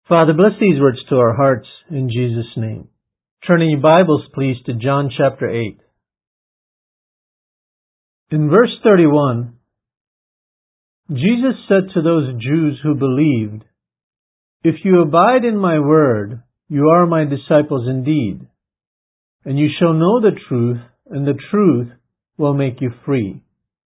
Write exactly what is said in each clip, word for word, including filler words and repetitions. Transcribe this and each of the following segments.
Father, bless these words to our hearts in Jesus' name. Turning your Bibles, please, to John chapter eight. In verse thirty-one, Jesus said to those Jews who believed, "If you abide in my word, you are my disciples indeed, and you shall know the truth, and the truth will make you free."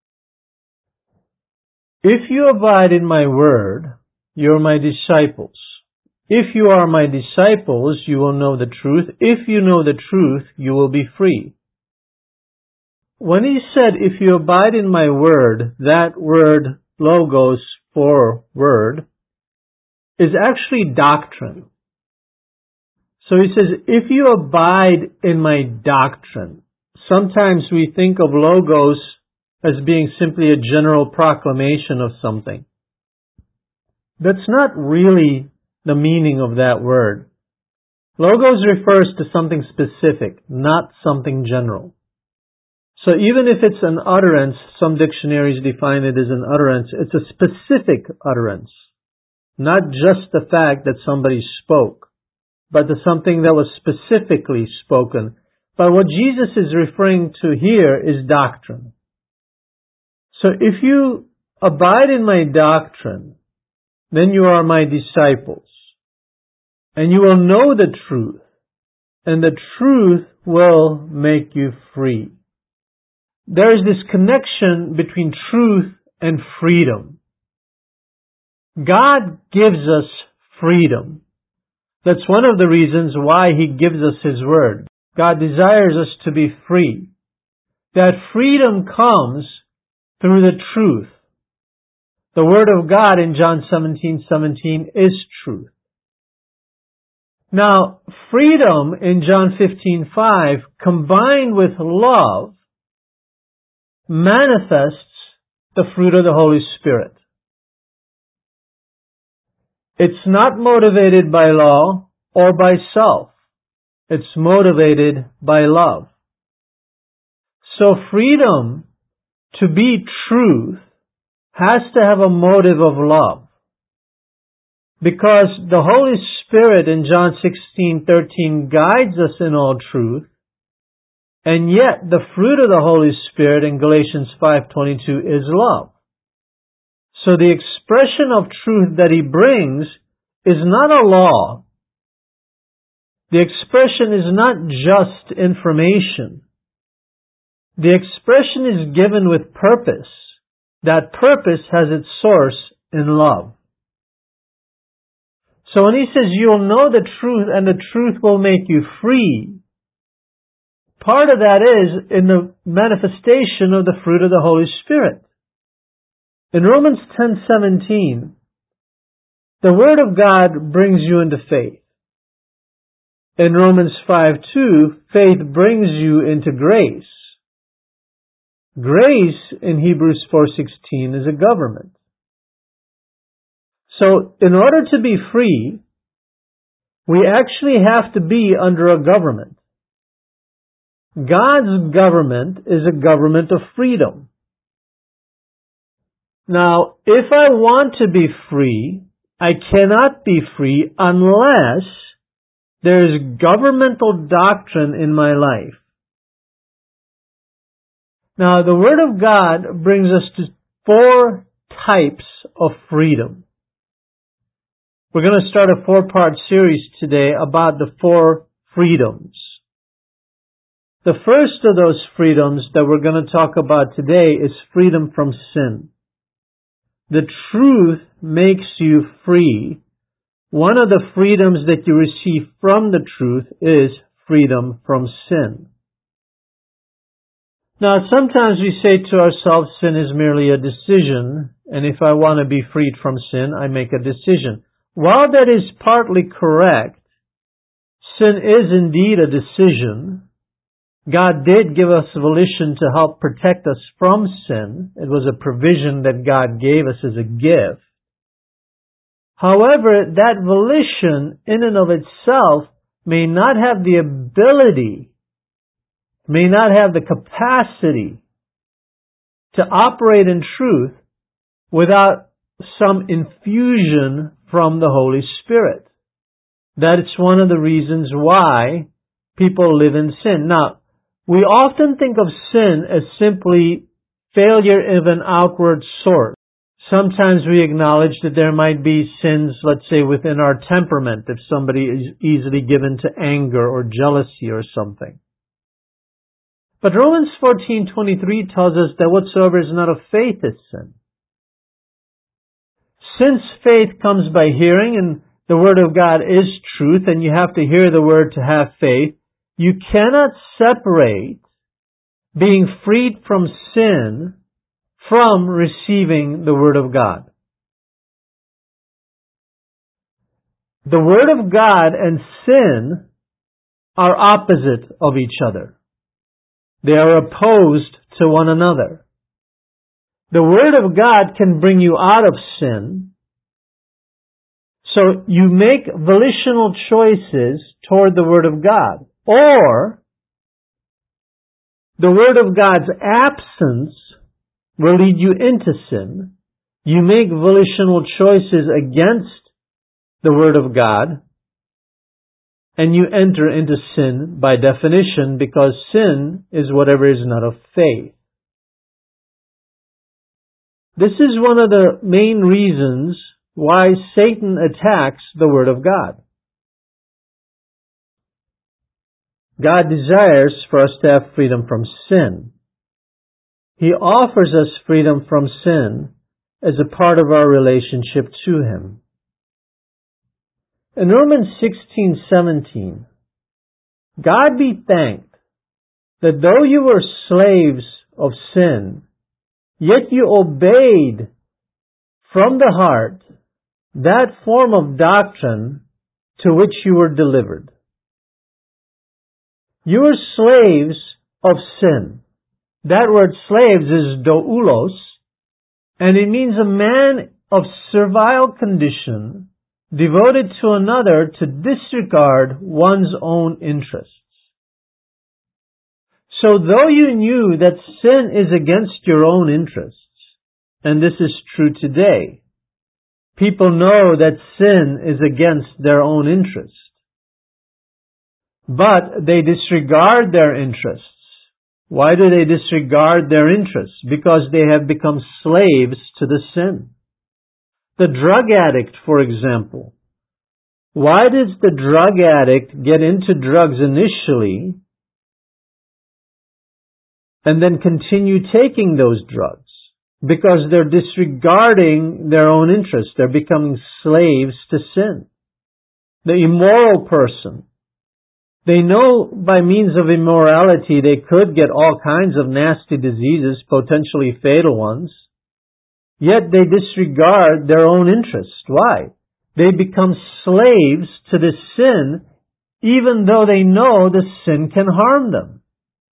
If you abide in my word, you are my disciples. If you are my disciples, you will know the truth. If you know the truth, you will be free. When he said, "If you abide in my word," that word, logos, for word, is actually doctrine. So he says, if you abide in my doctrine. Sometimes we think of logos as being simply a general proclamation of something. That's not really the meaning of that word. Logos refers to something specific, not something general. So even if it's an utterance, some dictionaries define it as an utterance, it's a specific utterance. Not just the fact that somebody spoke, but the something that was specifically spoken. But what Jesus is referring to here is doctrine. So if you abide in my doctrine, then you are my disciples. And you will know the truth, and the truth will make you free. There is this connection between truth and freedom. God gives us freedom. That's one of the reasons why He gives us His Word. God desires us to be free. That freedom comes through the truth. The Word of God in John seventeen seventeen is truth. Now, freedom in John fifteen five, combined with love, manifests the fruit of the Holy Spirit. It's not motivated by law or by self. It's motivated by love. So freedom to be truth has to have a motive of love. Because the Holy Spirit in John sixteen thirteen guides us in all truth, and yet the fruit of the Holy Spirit in Galatians five twenty-two is love. So the expression of truth that He brings is not a law. The expression is not just information. The expression is given with purpose. That purpose has its source in love. So when He says you'll know the truth and the truth will make you free, part of that is in the manifestation of the fruit of the Holy Spirit. In Romans ten seventeen, the Word of God brings you into faith. In Romans five two, faith brings you into grace. Grace in Hebrews four sixteen is a government. So, in order to be free, we actually have to be under a government. God's government is a government of freedom. Now, if I want to be free, I cannot be free unless there is governmental doctrine in my life. Now, the Word of God brings us to four types of freedom. We're going to start a four-part series today about the four freedoms. The first of those freedoms that we're going to talk about today is freedom from sin. The truth makes you free. One of the freedoms that you receive from the truth is freedom from sin. Now, sometimes we say to ourselves, sin is merely a decision, and if I want to be freed from sin, I make a decision. While that is partly correct, sin is indeed a decision. God did give us volition to help protect us from sin. It was a provision that God gave us as a gift. However, that volition in and of itself may not have the ability, may not have the capacity to operate in truth without some infusion from the Holy Spirit. That's one of the reasons why people live in sin. Now, we often think of sin as simply failure of an outward source. Sometimes we acknowledge that there might be sins, let's say, within our temperament, if somebody is easily given to anger or jealousy or something. But Romans fourteen twenty-three tells us that whatsoever is not of faith is sin. Since faith comes by hearing, and the Word of God is truth, and you have to hear the Word to have faith, you cannot separate being freed from sin from receiving the Word of God. The Word of God and sin are opposite of each other. They are opposed to one another. The Word of God can bring you out of sin, so you make volitional choices toward the Word of God. Or, the Word of God's absence will lead you into sin. You make volitional choices against the Word of God, and you enter into sin by definition, because sin is whatever is not of faith. This is one of the main reasons why Satan attacks the Word of God. God desires for us to have freedom from sin. He offers us freedom from sin as a part of our relationship to Him. In Romans sixteen seventeen, God be thanked that though you were slaves of sin, yet you obeyed from the heart that form of doctrine to which you were delivered. You were slaves of sin. That word slaves is doulos, and it means a man of servile condition devoted to another to disregard one's own interests. So though you knew that sin is against your own interests, and this is true today, people know that sin is against their own interests, but they disregard their interests. Why do they disregard their interests? Because they have become slaves to the sin. The drug addict, for example. Why does the drug addict get into drugs initially and then continue taking those drugs? Because they're disregarding their own interests. They're becoming slaves to sin. The immoral person. They know by means of immorality they could get all kinds of nasty diseases, potentially fatal ones. Yet they disregard their own interests. Why? They become slaves to the sin even though they know the sin can harm them.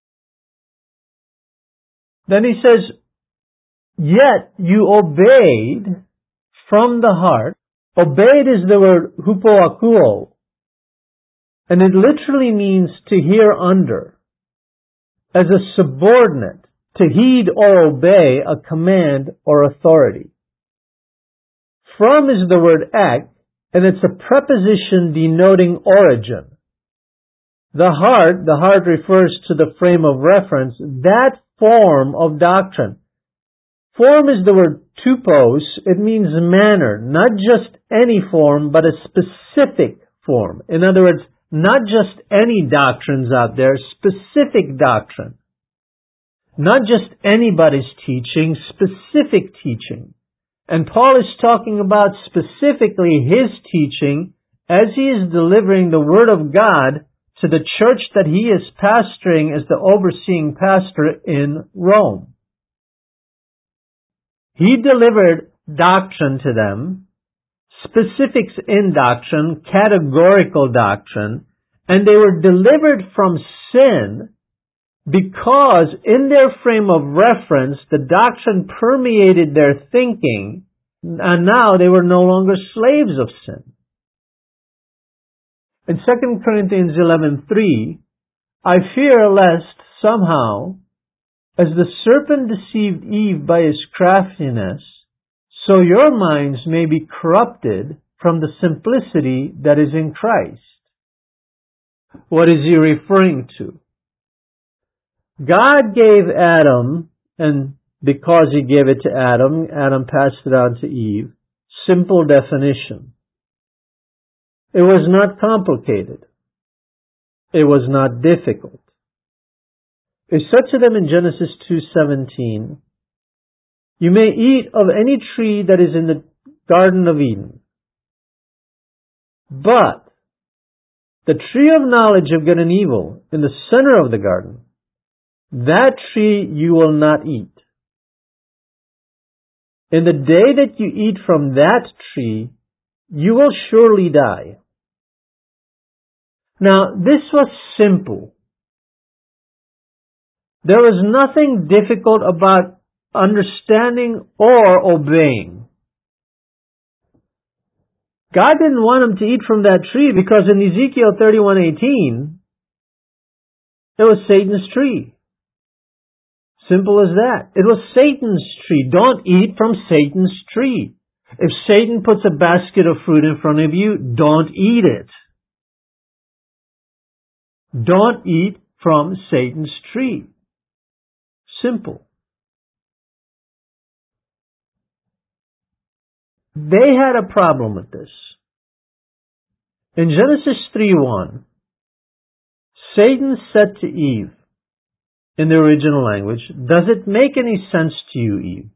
Then he says, yet you obeyed from the heart. Obeyed is the word hupoakuo, and it literally means to hear under, as a subordinate, to heed or obey a command or authority. From is the word ek, and it's a preposition denoting origin. The heart, the heart refers to the frame of reference, that form of doctrine. Form is the word tupos. It means manner, not just any form, but a specific form. In other words, not just any doctrines out there, specific doctrine. Not just anybody's teaching, specific teaching. And Paul is talking about specifically his teaching as he is delivering the Word of God to the church that he is pastoring as the overseeing pastor in Rome. He delivered doctrine to them, specifics in doctrine, categorical doctrine, and they were delivered from sin because in their frame of reference, the doctrine permeated their thinking, and now they were no longer slaves of sin. In Second Corinthians eleven three, I fear lest somehow, as the serpent deceived Eve by his craftiness, so your minds may be corrupted from the simplicity that is in Christ. What is he referring to? God gave Adam, and because he gave it to Adam, Adam passed it on to Eve. Simple definition. It was not complicated. It was not difficult. He said to them in Genesis two seventeen, "You may eat of any tree that is in the Garden of Eden, but the tree of knowledge of good and evil in the center of the garden, that tree you will not eat. In the day that you eat from that tree, you will surely die." Now, this was simple. There was nothing difficult about understanding or obeying. God didn't want him to eat from that tree because in Ezekiel thirty-one eighteen, it was Satan's tree. Simple as that. It was Satan's tree. Don't eat from Satan's tree. If Satan puts a basket of fruit in front of you, don't eat it. Don't eat from Satan's tree. Simple. They had a problem with this. In Genesis three one, Satan said to Eve, in the original language, "Does it make any sense to you, Eve?"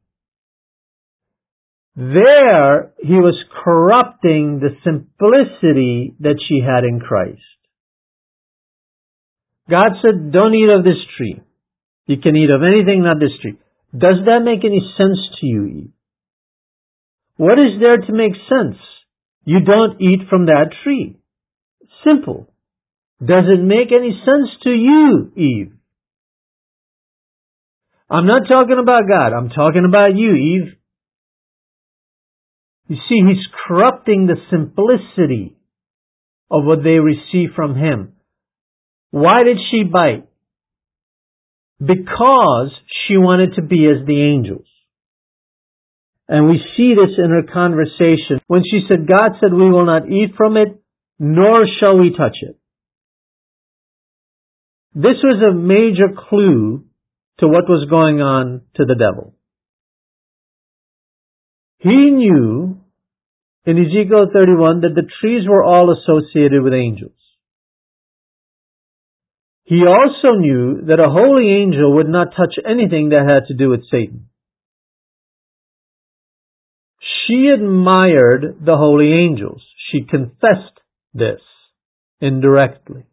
There, he was corrupting the simplicity that she had in Christ. God said, "Don't eat of this tree. You can eat of anything, not this tree." Does that make any sense to you, Eve? What is there to make sense? You don't eat from that tree. Simple. Does it make any sense to you, Eve? I'm not talking about God. I'm talking about you, Eve. You see, he's corrupting the simplicity of what they receive from him. Why did she bite? Because she wanted to be as the angels. And we see this in her conversation when she said, God said we will not eat from it, nor shall we touch it. This was a major clue to what was going on to the devil. He knew in Ezekiel thirty-one that the trees were all associated with angels. He also knew that a holy angel would not touch anything that had to do with Satan. She admired the holy angels. She confessed this indirectly.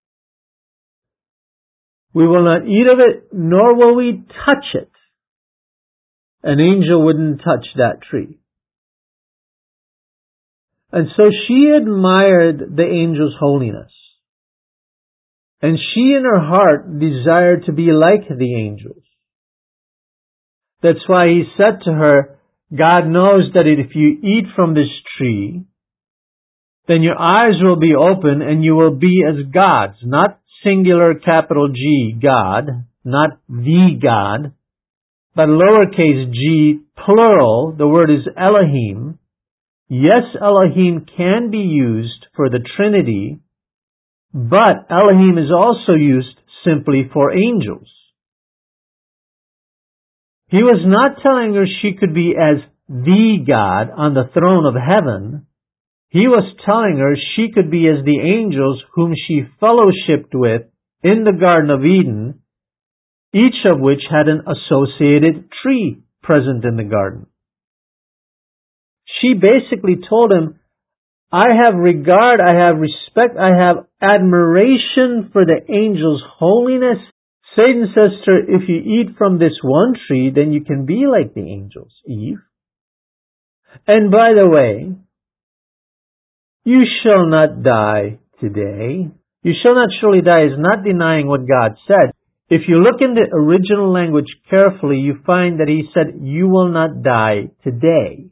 We will not eat of it, nor will we touch it. An angel wouldn't touch that tree. And so she admired the angel's holiness. And she in her heart desired to be like the angels. That's why he said to her, God knows that if you eat from this tree, then your eyes will be open and you will be as gods. Not singular capital G, God. Not the God. But lowercase g, plural. The word is Elohim. Yes, Elohim can be used for the Trinity, but Elohim is also used simply for angels. He was not telling her she could be as the God on the throne of heaven. He was telling her she could be as the angels whom she fellowshipped with in the Garden of Eden, each of which had an associated tree present in the garden. She basically told him, I have regard, I have respect, I have admiration for the angels' holiness. Satan says to her, if you eat from this one tree, then you can be like the angels, Eve. And by the way, you shall not die today. You shall not surely die is not denying what God said. If you look in the original language carefully, you find that he said, you will not die today.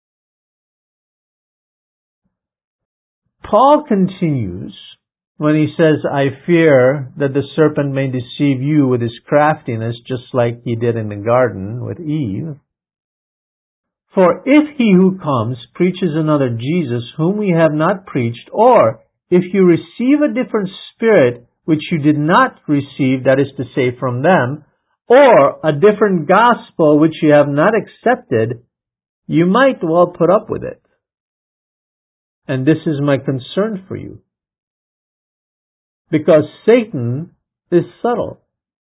Paul continues when he says, I fear that the serpent may deceive you with his craftiness, just like he did in the garden with Eve. For if he who comes preaches another Jesus whom we have not preached, or if you receive a different spirit which you did not receive, that is to say from them, or a different gospel which you have not accepted, you might well put up with it. And this is my concern for you. Because Satan is subtle.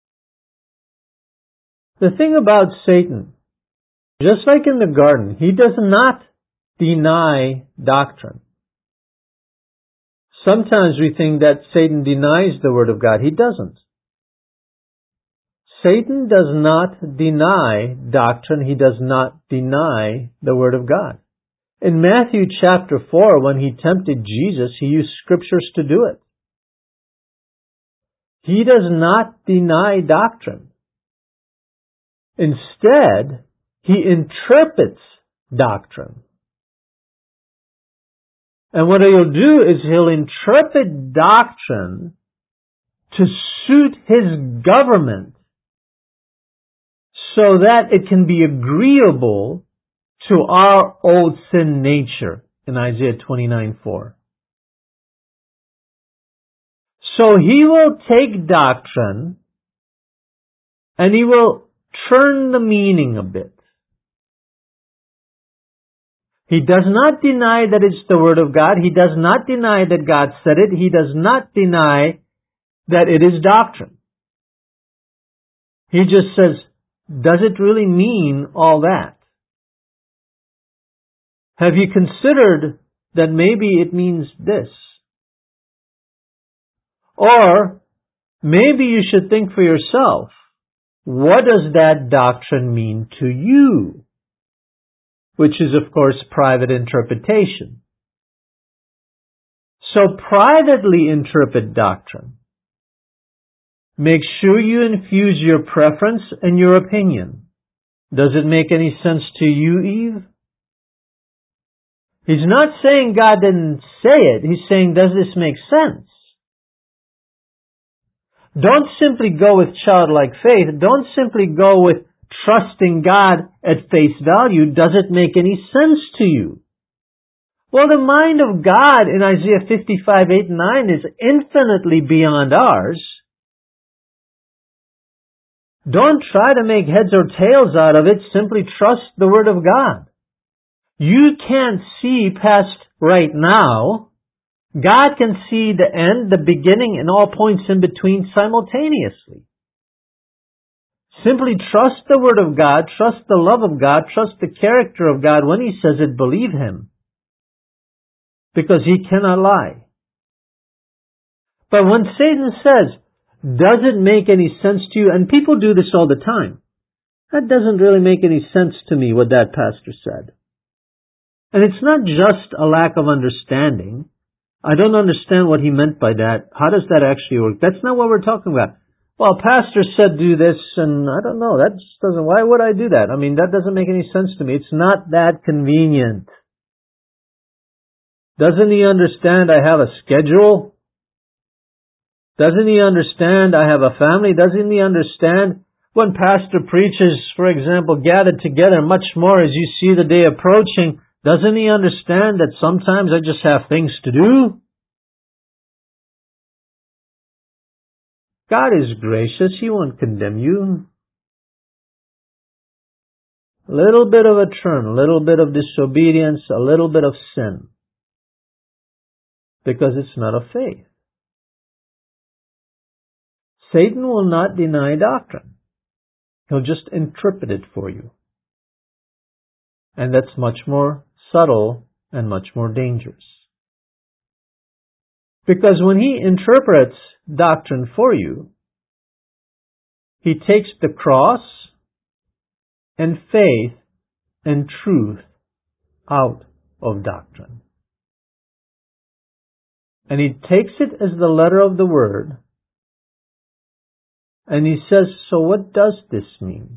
The thing about Satan, just like in the garden, he does not deny doctrine. Sometimes we think that Satan denies the Word of God. He doesn't. Satan does not deny doctrine. He does not deny the Word of God. In Matthew chapter four, when he tempted Jesus, he used scriptures to do it. He does not deny doctrine. Instead, he interprets doctrine. And what he'll do is he'll interpret doctrine to suit his government so that it can be agreeable to our old sin nature in Isaiah twenty-nine four. So he will take doctrine and he will turn the meaning a bit. He does not deny that it's the Word of God. He does not deny that God said it. He does not deny that it is doctrine. He just says, does it really mean all that? Have you considered that maybe it means this? Or maybe you should think for yourself, what does that doctrine mean to you? Which is, of course, private interpretation. So privately interpret doctrine. Make sure you infuse your preference and your opinion. Does it make any sense to you, Eve? He's not saying God didn't say it. He's saying, does this make sense? Don't simply go with childlike faith. Don't simply go with trusting God at face value. Does it make any sense to you? Well, the mind of God in Isaiah fifty-five, eight and nine is infinitely beyond ours. Don't try to make heads or tails out of it. Simply trust the Word of God. You can't see past right now. God can see the end, the beginning, and all points in between simultaneously. Simply trust the Word of God, trust the love of God, trust the character of God. When He says it, believe Him. Because He cannot lie. But when Satan says, does it make any sense to you? And people do this all the time. That doesn't really make any sense to me, what that pastor said. And it's not just a lack of understanding. I don't understand what he meant by that. How does that actually work? That's not what we're talking about. Well, pastor said do this, and I don't know. That just doesn't, why would I do that? I mean, that doesn't make any sense to me. It's not that convenient. Doesn't he understand I have a schedule? Doesn't he understand I have a family? Doesn't he understand when pastor preaches, for example, gathered together much more as you see the day approaching? Doesn't he understand that sometimes I just have things to do? God is gracious. He won't condemn you. A little bit of a turn, a little bit of disobedience, a little bit of sin. Because it's not of faith. Satan will not deny doctrine. He'll just interpret it for you. And that's much more subtle and much more dangerous. Because when he interprets doctrine for you, he takes the cross and faith and truth out of doctrine. And he takes it as the letter of the word, and he says, so what does this mean?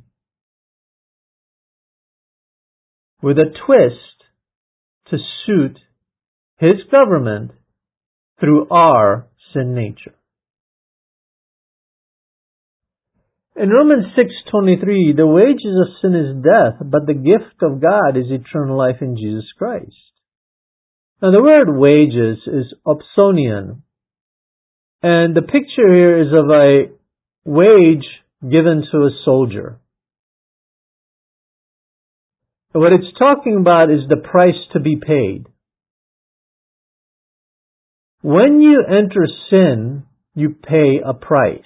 With a twist to suit his government through our sin nature. In Romans six twenty-three, the wages of sin is death, but the gift of God is eternal life in Jesus Christ. Now the word wages is opsonion, and the picture here is of a wage given to a soldier. What it's talking about is the price to be paid. When you enter sin, you pay a price.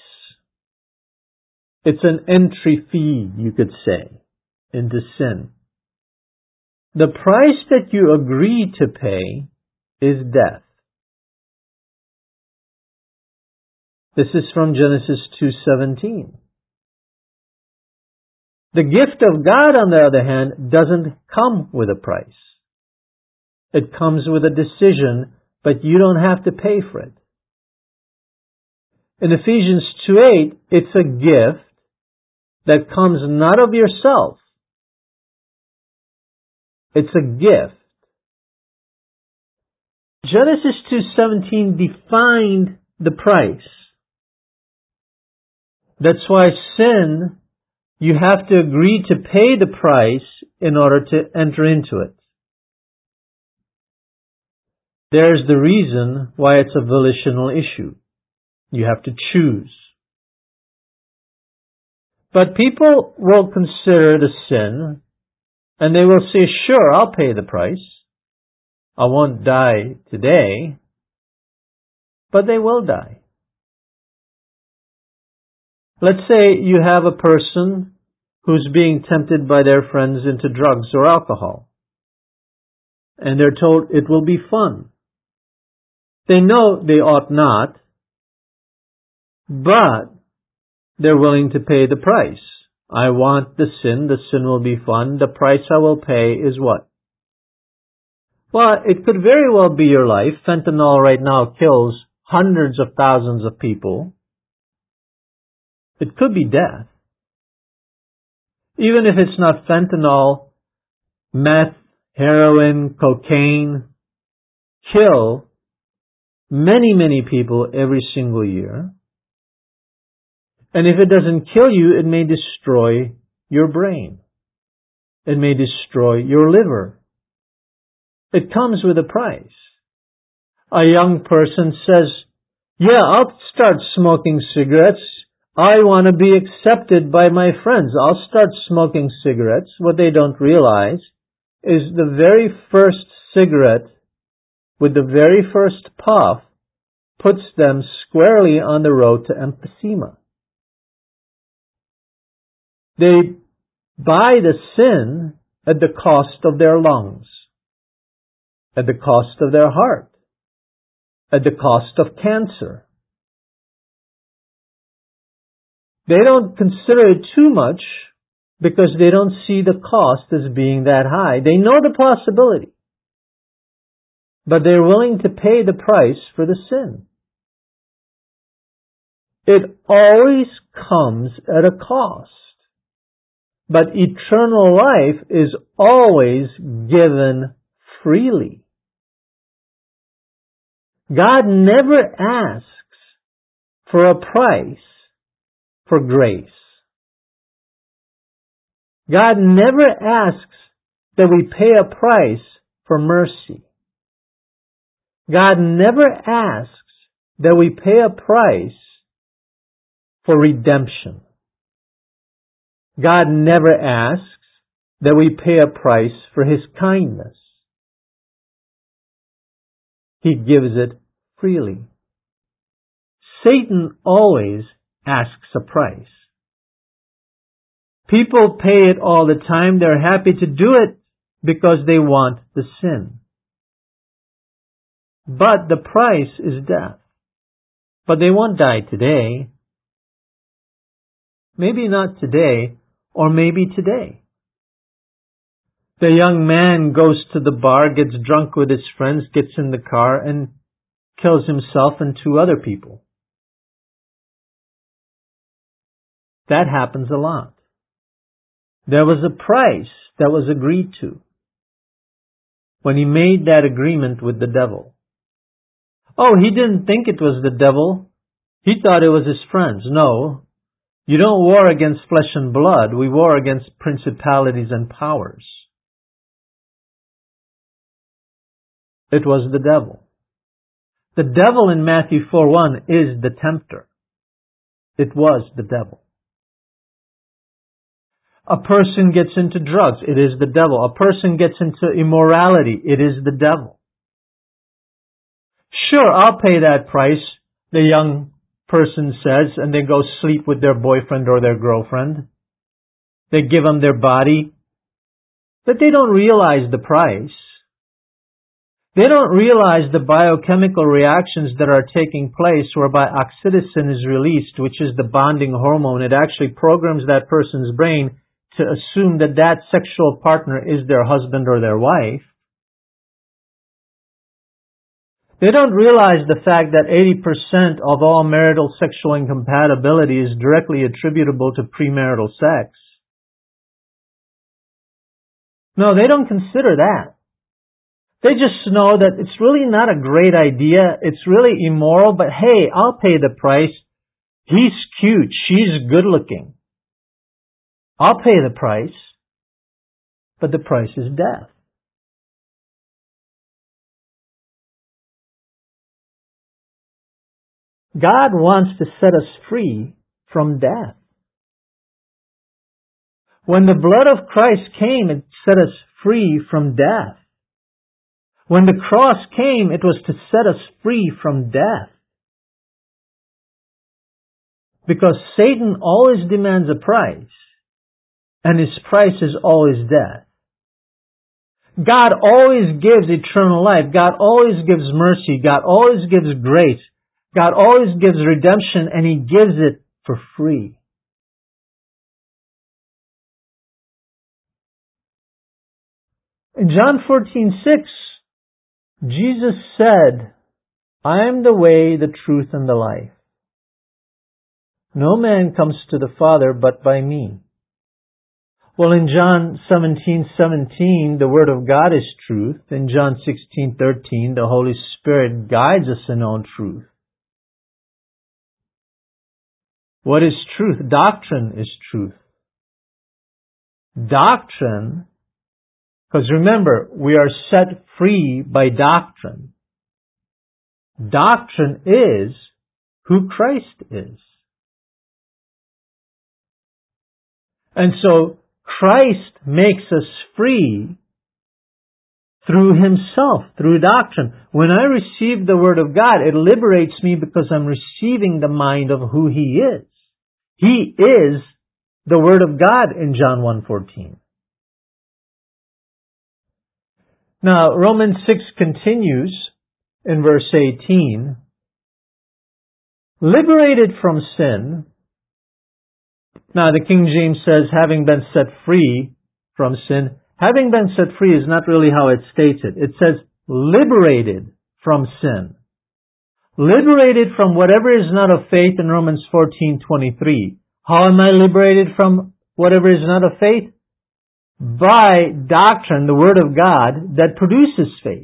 It's an entry fee, you could say, into sin. The price that you agree to pay is death. This is from Genesis two seventeen. The gift of God, on the other hand, doesn't come with a price. It comes with a decision, but you don't have to pay for it. In Ephesians two eight, it's a gift that comes not of yourself. It's a gift. Genesis two seventeen defined the price. That's why sin, you have to agree to pay the price in order to enter into it. There's the reason why it's a volitional issue. You have to choose. But people will consider the sin, and they will say, sure, I'll pay the price. I won't die today, but they will die. Let's say you have a person who's being tempted by their friends into drugs or alcohol, and they're told it will be fun. They know they ought not, but they're willing to pay the price. I want the sin, the sin will be fun, the price I will pay is what? Well, it could very well be your life. Fentanyl right now kills hundreds of thousands of people. It could be death. Even if it's not fentanyl, meth, heroin, cocaine kill many, many people every single year. And if it doesn't kill you, it may destroy your brain. It may destroy your liver. It comes with a price. A young person says, yeah, I'll start smoking cigarettes. I want to be accepted by my friends. I'll start smoking cigarettes. What they don't realize is the very first cigarette with the very first puff puts them squarely on the road to emphysema. They buy the sin at the cost of their lungs, at the cost of their heart, at the cost of cancer. They don't consider it too much because they don't see the cost as being that high. They know the possibility, but they're willing to pay the price for the sin. It always comes at a cost. But eternal life is always given freely. God never asks for a price for grace. God never asks that we pay a price for mercy. God never asks that we pay a price for redemption. God never asks that we pay a price for His kindness. He gives it freely. Satan always asks a price. People pay it all the time. They're happy to do it because they want the sin. But the price is death. But they won't die today. Maybe not today, or maybe today. The young man goes to the bar, gets drunk with his friends, gets in the car, and kills himself and two other people. That happens a lot. There was a price that was agreed to when he made that agreement with the devil. Oh, he didn't think it was the devil. He thought it was his friends. No. You don't war against flesh and blood. We war against principalities and powers. It was the devil. The devil in Matthew four one is the tempter. It was the devil. A person gets into drugs. It is the devil. A person gets into immorality. It is the devil. Sure, I'll pay that price, the young person says, and they go sleep with their boyfriend or their girlfriend. They give them their body, but they don't realize the price. They don't realize the biochemical reactions that are taking place whereby oxytocin is released, which is the bonding hormone. It actually programs that person's brain to assume that that sexual partner is their husband or their wife. They don't realize the fact that eighty percent of all marital sexual incompatibility is directly attributable to premarital sex. No, they don't consider that. They just know that it's really not a great idea. It's really immoral, but hey, I'll pay the price. He's cute. She's good looking. I'll pay the price. But the price is death. God wants to set us free from death. When the blood of Christ came, it set us free from death. When the cross came, it was to set us free from death. Because Satan always demands a price, and his price is always death. God always gives eternal life. God always gives mercy. God always gives grace. God always gives redemption, and He gives it for free. In John fourteen six, Jesus said, I am the way, the truth, and the life. No man comes to the Father but by me. Well, in John seventeen seventeen, the Word of God is truth. In John sixteen thirteen, the Holy Spirit guides us in all truth. What is truth? Doctrine is truth. Doctrine, because remember, we are set free by doctrine. Doctrine is who Christ is. And so, Christ makes us free through Himself, through doctrine. When I receive the Word of God, it liberates me because I'm receiving the mind of who He is. He is the Word of God in John one fourteen. Now, Romans six continues in verse eighteen. Liberated from sin. Now, the King James says, having been set free from sin. Having been set free is not really how it states it. It says, liberated from sin. Liberated from whatever is not of faith in Romans fourteen twenty-three. How am I liberated from whatever is not of faith? By doctrine, the Word of God, that produces faith.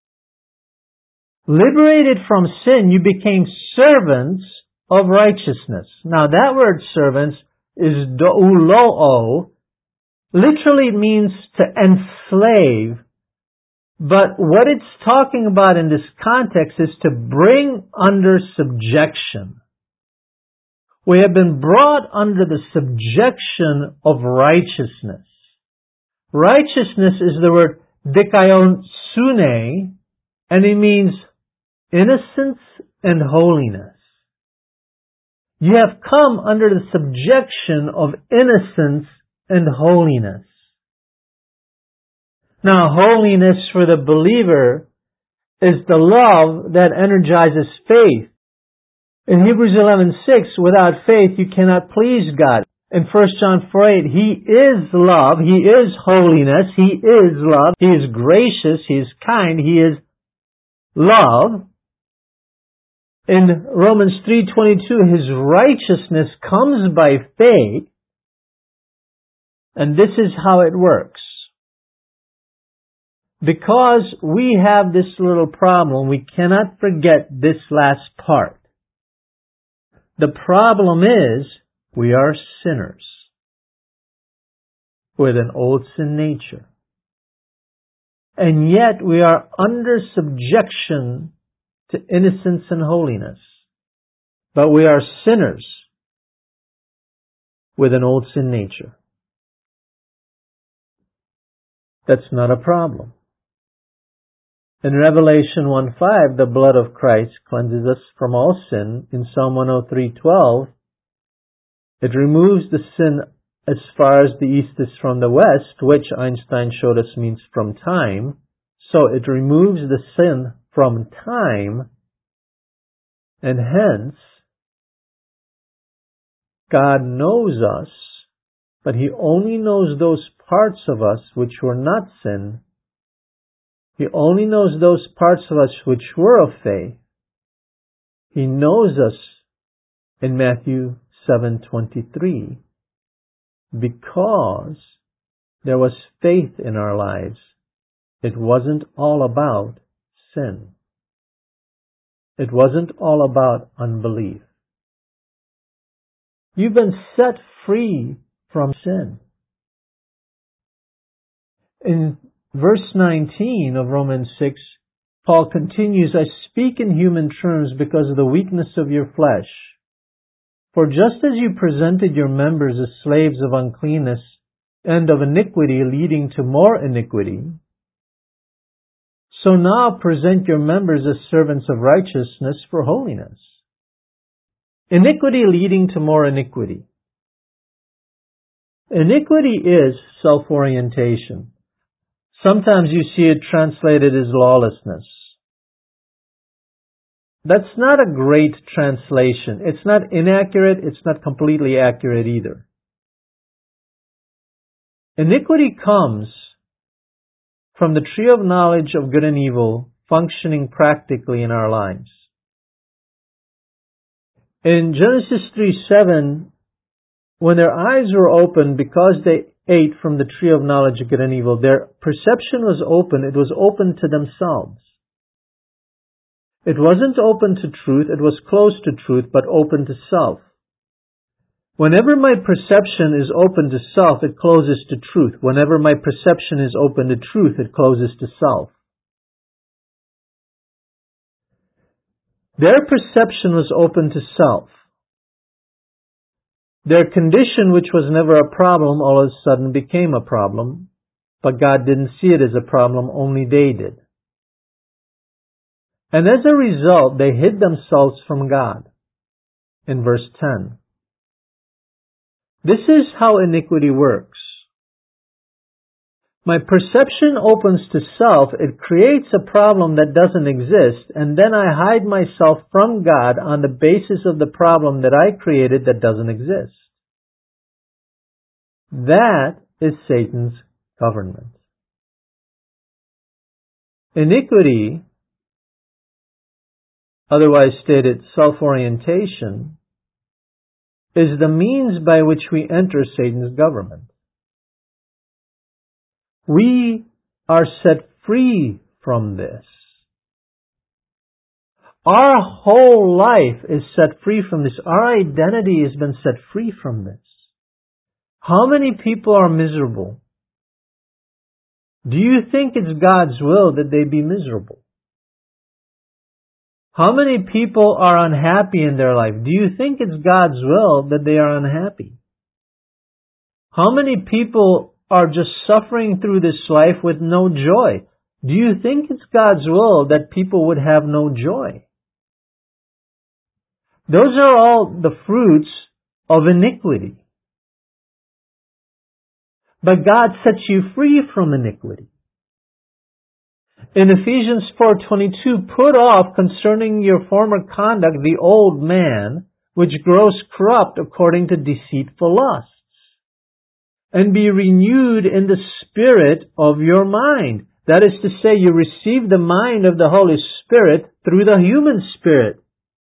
Liberated from sin, you became servants of righteousness. Now, that word servants is doulo. Literally means to enslave. But what it's talking about in this context is to bring under subjection. We have been brought under the subjection of righteousness. Righteousness is the word dikaiosune, and it means innocence and holiness. You have come under the subjection of innocence and holiness. Now, holiness for the believer is the love that energizes faith. In Hebrews eleven six, without faith you cannot please God. In First John four eight, He is love, He is holiness, He is love, He is gracious, He is kind, He is love. In Romans three twenty-two, His righteousness comes by faith, and this is how it works. Because we have this little problem, we cannot forget this last part. The problem is, We are sinners with an old sin nature. And yet we are under subjection to innocence and holiness. But we are sinners with an old sin nature. That's not a problem. In Revelation one five, the blood of Christ cleanses us from all sin. In Psalm one oh three twelve, it removes the sin as far as the east is from the west, which Einstein showed us means from time. So it removes the sin from time, and hence, God knows us, but He only knows those parts of us which were not sin. He only knows those parts of us which were of faith. He knows us in Matthew seven twenty-three because there was faith in our lives. It wasn't all about sin. It wasn't all about unbelief. You've been set free from sin. In verse nineteen of Romans six, Paul continues, I speak in human terms because of the weakness of your flesh. For just as you presented your members as slaves of uncleanness and of iniquity leading to more iniquity, so now present your members as servants of righteousness for holiness. Iniquity leading to more iniquity. Iniquity is self-orientation. Sometimes you see it translated as lawlessness. That's not a great translation. It's not inaccurate. It's not completely accurate either. Iniquity comes from the tree of knowledge of good and evil functioning practically in our lives. In Genesis three seven, when their eyes were opened because they ate from the tree of knowledge of good and evil, their perception was open. It was open to themselves. It wasn't open to truth. It was close to truth, but open to self. Whenever my perception is open to self, it closes to truth. Whenever my perception is open to truth, it closes to self. Their perception was open to self. Their condition, which was never a problem, all of a sudden became a problem, but God didn't see it as a problem, only they did. And as a result, they hid themselves from God. In verse ten. This is how iniquity works. My perception opens to self, it creates a problem that doesn't exist, and then I hide myself from God on the basis of the problem that I created that doesn't exist. That is Satan's government. Iniquity, otherwise stated self-orientation, is the means by which we enter Satan's government. We are set free from this. Our whole life is set free from this. Our identity has been set free from this. How many people are miserable? Do you think it's God's will that they be miserable? How many people are unhappy in their life? Do you think it's God's will that they are unhappy? How many people are just suffering through this life with no joy? Do you think it's God's will that people would have no joy? Those are all the fruits of iniquity. But God sets you free from iniquity. In Ephesians four twenty-two, put off concerning your former conduct the old man, which grows corrupt according to deceitful lusts, and be renewed in the spirit of your mind. That is to say, you receive the mind of the Holy Spirit through the human spirit.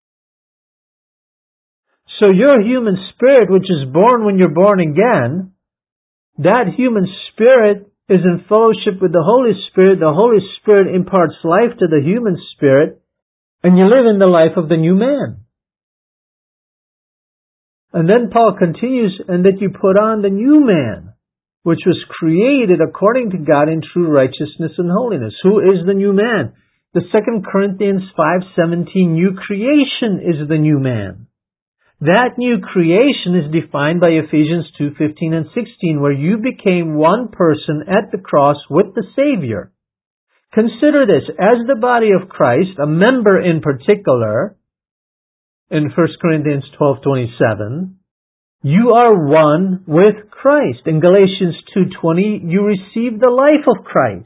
So your human spirit, which is born when you're born again, that human spirit is in fellowship with the Holy Spirit. The Holy Spirit imparts life to the human spirit, and you live in the life of the new man. And then Paul continues, and that you put on the new man, which was created according to God in true righteousness and holiness. Who is the new man? The Second Corinthians five seventeen, new creation is the new man. That new creation is defined by Ephesians two fifteen and sixteen, where you became one person at the cross with the Savior. Consider this, as the body of Christ, a member in particular, in First Corinthians twelve twenty-seven, you are one with Christ. In Galatians two twenty, you receive the life of Christ.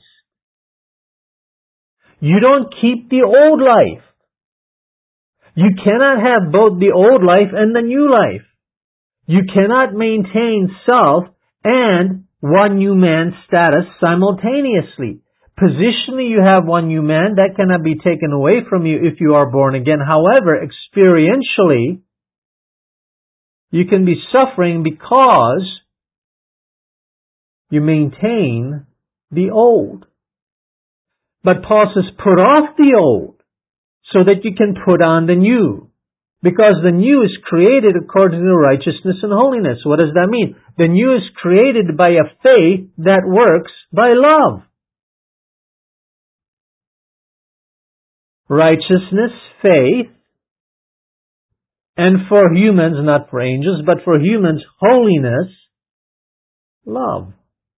You don't keep the old life. You cannot have both the old life and the new life. You cannot maintain self and one new man status simultaneously. Positionally, you have one new man. That cannot be taken away from you if you are born again. However, experientially, you can be suffering because you maintain the old. But Paul says, put off the old so that you can put on the new. Because the new is created according to righteousness and holiness. What does that mean? The new is created by a faith that works by love. Righteousness, faith, and for humans, not for angels, but for humans, holiness, love.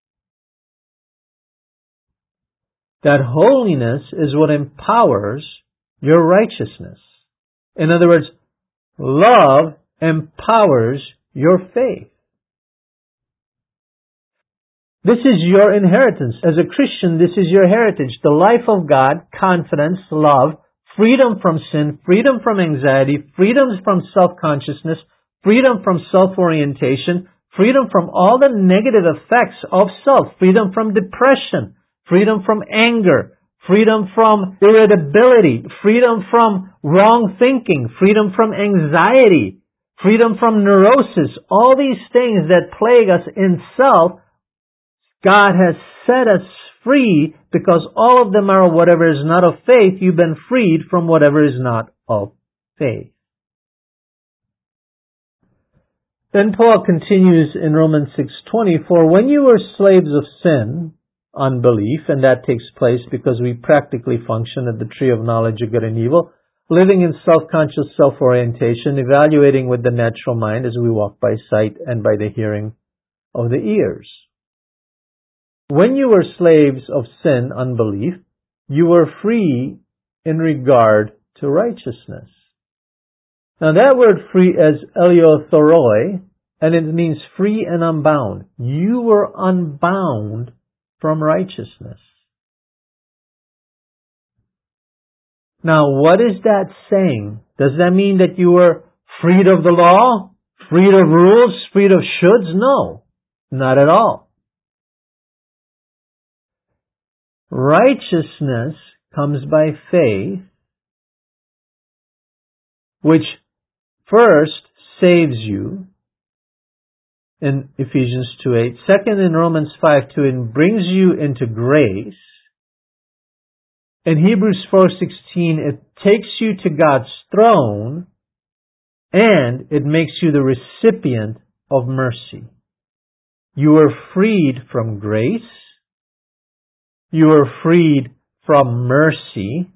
That holiness is what empowers your righteousness. In other words, love empowers your faith. This is your inheritance. As a Christian, this is your heritage. The life of God, confidence, love, freedom from sin, freedom from anxiety, freedom from self-consciousness, freedom from self-orientation, freedom from all the negative effects of self, freedom from depression, freedom from anger, freedom from irritability, freedom from wrong thinking, freedom from anxiety, freedom from neurosis. All these things that plague us in self, God has set us free because all of them are whatever is not of faith. You've been freed from whatever is not of faith. Then Paul continues in Romans six twenty, for when you were slaves of sin, unbelief, and that takes place because we practically function at the tree of knowledge of good and evil, living in self-conscious self-orientation, evaluating with the natural mind as we walk by sight and by the hearing of the ears. When you were slaves of sin, unbelief, you were free in regard to righteousness. Now that word free is eleuthoroi, and it means free and unbound. You were unbound from righteousness. Now what is that saying? Does that mean that you were freed of the law? Freed of rules? Freed of shoulds? No, not at all. Righteousness comes by faith, which first saves you in Ephesians two eight, second in Romans five two, and brings you into grace. In Hebrews four sixteen, it takes you to God's throne, and it makes you the recipient of mercy. You are freed from grace. You are freed from mercy.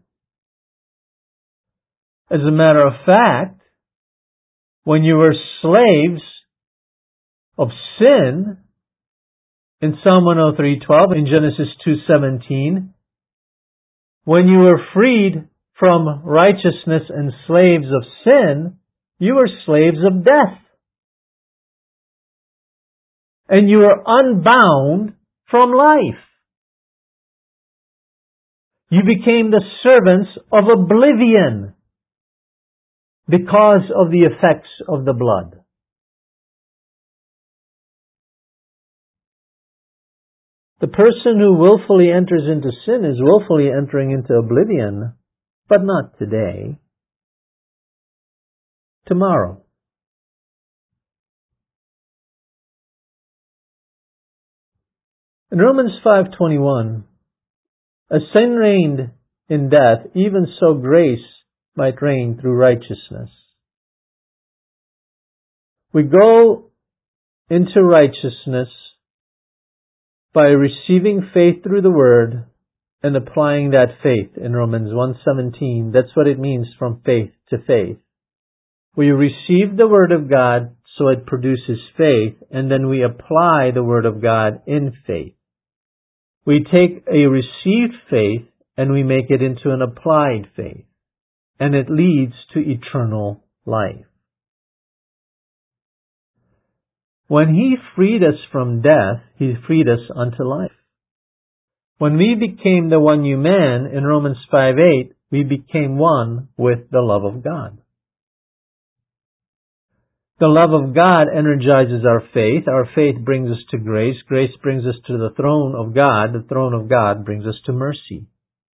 As a matter of fact, when you were slaves of sin, in Psalm one oh three twelve, in Genesis two seventeen, when you were freed from righteousness and slaves of sin, you were slaves of death. And you were unbound from life. You became the servants of oblivion because of the effects of the blood. The person who willfully enters into sin is willfully entering into oblivion, but not today. Tomorrow. In Romans five twenty-one, as sin reigned in death, even so grace might reign through righteousness. We go into righteousness by receiving faith through the Word and applying that faith in Romans one seventeen. That's what it means from faith to faith. We receive the Word of God so it produces faith, and then we apply the Word of God in faith. We take a received faith and we make it into an applied faith, and it leads to eternal life. When He freed us from death, He freed us unto life. When we became the one new man in Romans five eight, we became one with the love of God. The love of God energizes our faith. Our faith brings us to grace. Grace brings us to the throne of God. The throne of God brings us to mercy.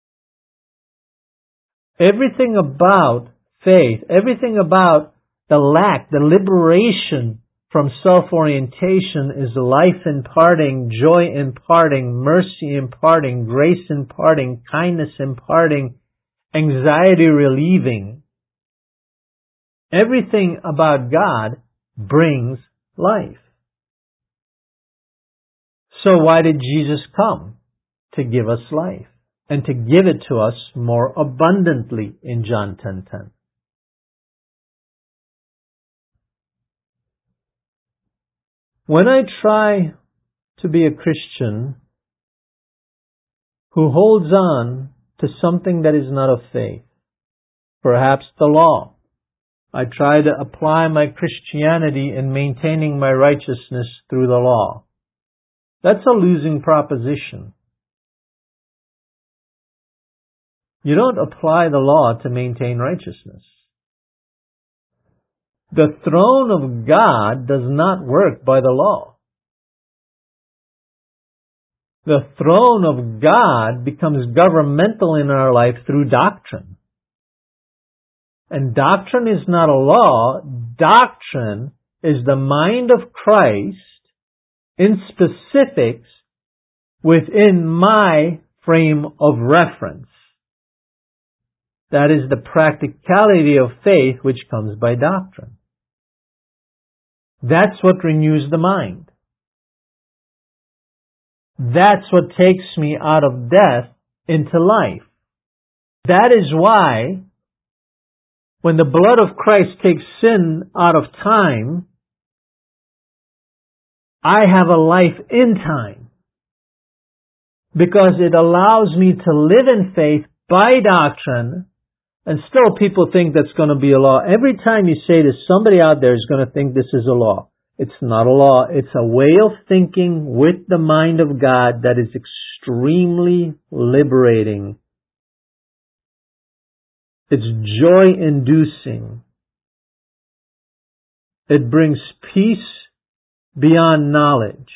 Everything about faith, everything about the lack, the liberation from self-orientation is life imparting, joy imparting, mercy imparting, grace imparting, kindness imparting, anxiety relieving. Everything about God brings life. So why did Jesus come? To give us life, and to give it to us more abundantly in John ten ten. When I try to be a Christian who holds on to something that is not of faith, perhaps the law, I try to apply my Christianity in maintaining my righteousness through the law. That's a losing proposition. You don't apply the law to maintain righteousness. The throne of God does not work by the law. The throne of God becomes governmental in our life through doctrine. And doctrine is not a law. Doctrine is the mind of Christ in specifics within my frame of reference. That is the practicality of faith which comes by doctrine. That's what renews the mind. That's what takes me out of death into life. That is why when the blood of Christ takes sin out of time, I have a life in time. Because it allows me to live in faith by doctrine, and still people think that's going to be a law. Every time you say this, somebody out there is going to think this is a law. It's not a law. It's a way of thinking with the mind of God that is extremely liberating. It's joy-inducing. It brings peace beyond knowledge.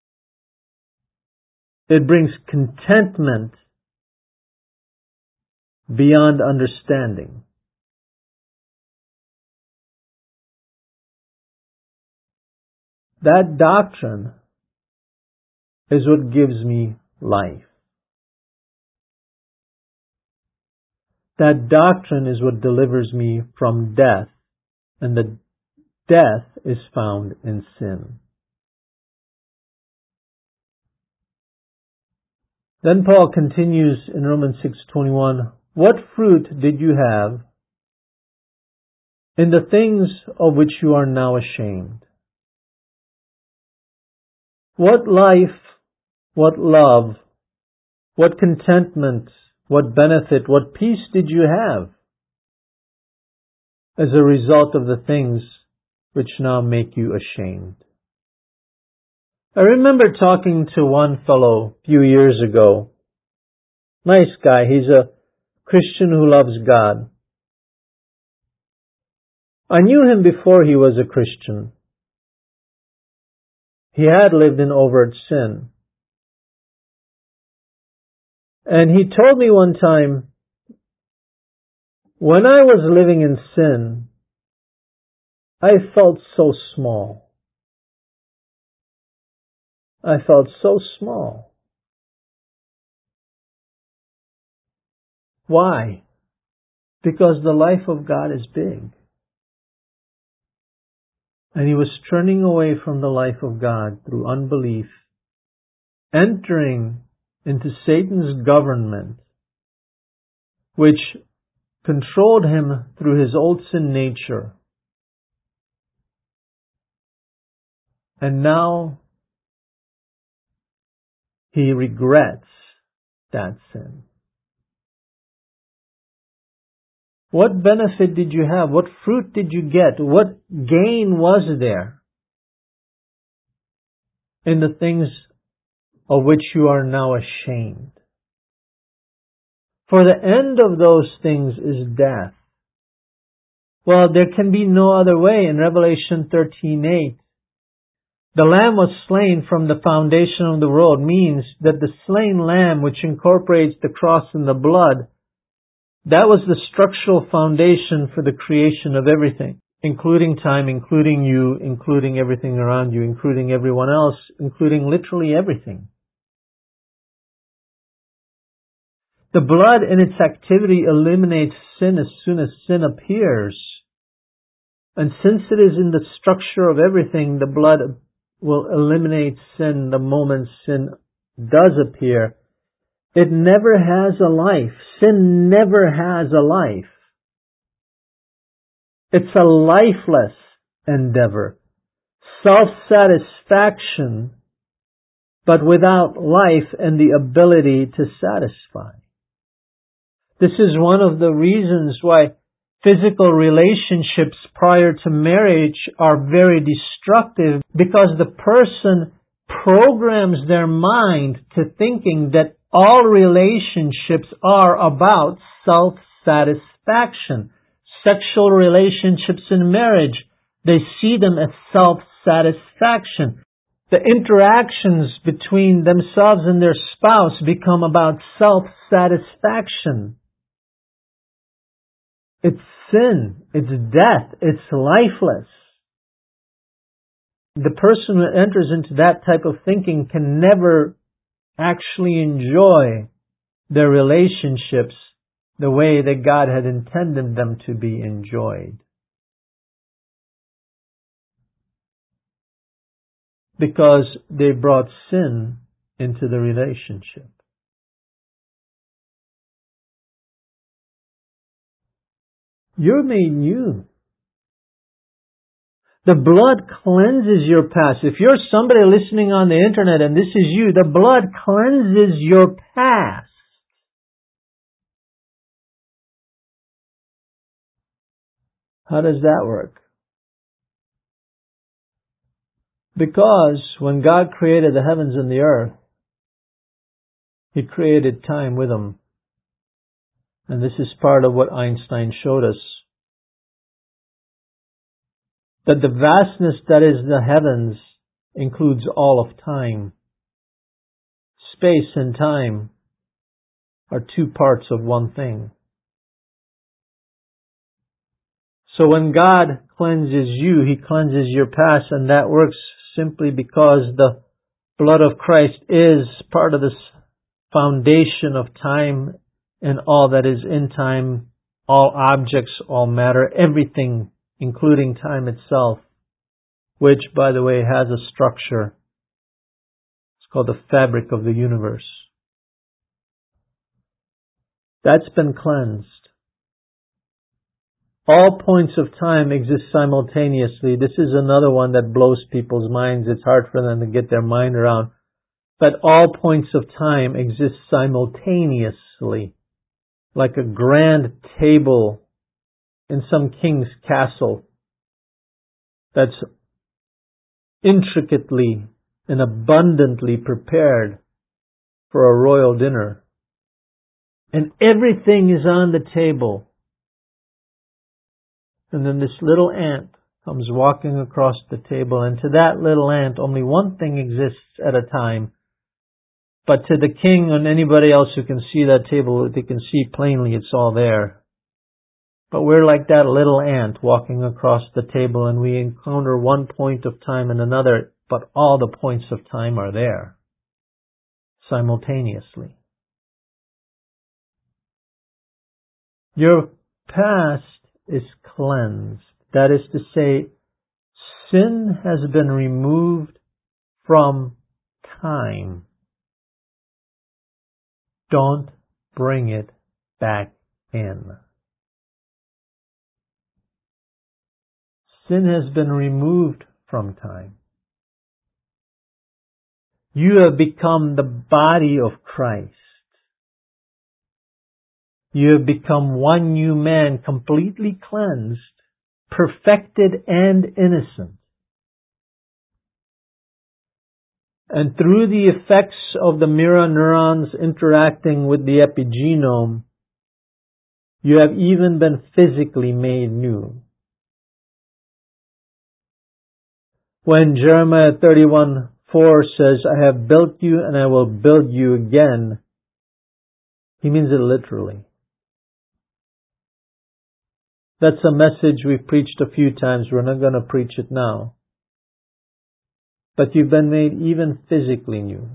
It brings contentment beyond understanding. That doctrine is what gives me life. That doctrine is what delivers me from death, and the death is found in sin. Then Paul continues in Romans six twenty-one, what fruit did you have in the things of which you are now ashamed? What life, what love, what contentment, what benefit, what peace did you have as a result of the things which now make you ashamed? I remember talking to one fellow a few years ago. Nice guy. He's a Christian who loves God. I knew him before he was a Christian. He had lived in overt sin. And he told me one time, when I was living in sin, I felt so small. I felt so small. Why? Because the life of God is big. And he was turning away from the life of God through unbelief, entering into Satan's government, which controlled him through his old sin nature. And now he regrets that sin. What benefit did you have? What fruit did you get? What gain was there in the things of which you are now ashamed? For the end of those things is death. Well, there can be no other way. In Revelation thirteen eight, the Lamb was slain from the foundation of the world means that the slain Lamb, which incorporates the cross and the blood, that was the structural foundation for the creation of everything, including time, including you, including everything around you, including everyone else, including literally everything. The blood in its activity eliminates sin as soon as sin appears. And since it is in the structure of everything, the blood will eliminate sin the moment sin does appear. It never has a life. Sin never has a life. It's a lifeless endeavor. Self-satisfaction, but without life and the ability to satisfy. This is one of the reasons why physical relationships prior to marriage are very destructive, because the person programs their mind to thinking that all relationships are about self-satisfaction. Sexual relationships in marriage, they see them as self-satisfaction. The interactions between themselves and their spouse become about self-satisfaction. It's sin, it's death, it's lifeless. The person who enters into that type of thinking can never actually enjoy their relationships the way that God had intended them to be enjoyed. Because they brought sin into the relationship. You're made new. The blood cleanses your past. If you're somebody listening on the internet and this is you, the blood cleanses your past. How does that work? Because when God created the heavens and the earth, He created time with them. And this is part of what Einstein showed us. That the vastness that is the heavens includes all of time. Space and time are two parts of one thing. So when God cleanses you, He cleanses your past, and that works simply because the blood of Christ is part of this foundation of time and all that is in time, all objects, all matter, everything, including time itself, which, by the way, has a structure. It's called the fabric of the universe. That's been cleansed. All points of time exist simultaneously. This is another one that blows people's minds. It's hard for them to get their mind around. But all points of time exist simultaneously, like a grand table in some king's castle that's intricately and abundantly prepared for a royal dinner. And everything is on the table. And then this little ant comes walking across the table, and to that little ant only one thing exists at a time. But to the king and anybody else who can see that table, they can see plainly it's all there. But we're like that little ant walking across the table, and we encounter one point of time and another, but all the points of time are there simultaneously. Your past is cleansed. That is to say, Sin has been removed from time. Don't bring it back in. Sin has been removed from time. You have become the body of Christ. You have become one new man, completely cleansed, perfected, and innocent. And through the effects of the mirror neurons interacting with the epigenome, you have even been physically made new. When Jeremiah thirty-one four says, I have built you and I will build you again, he means it literally. That's a message we've preached a few times. We're not going to preach it now. But you've been made even physically new.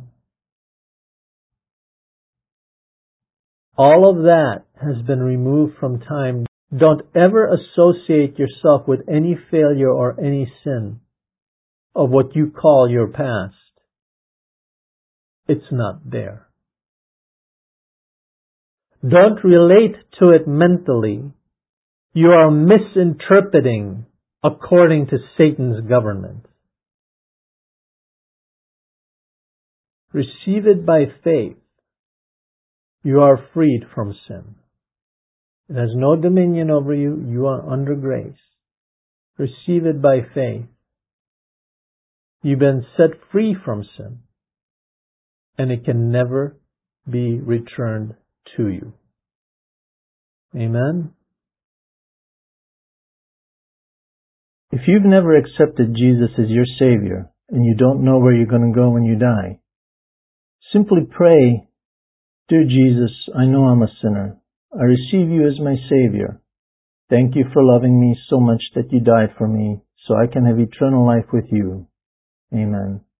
All of that has been removed from time. Don't ever associate yourself with any failure or any sin of what you call your past. It's not there. Don't relate to it mentally. You are misinterpreting according to Satan's government. Receive it by faith. You are freed from sin. It has no dominion over you. You are under grace. Receive it by faith. You've been set free from sin, and it can never be returned to you. Amen? If you've never accepted Jesus as your Savior, and you don't know where you're going to go when you die, simply pray, Dear Jesus, I know I'm a sinner. I receive you as my Savior. Thank you for loving me so much that you died for me, so I can have eternal life with you. Amen.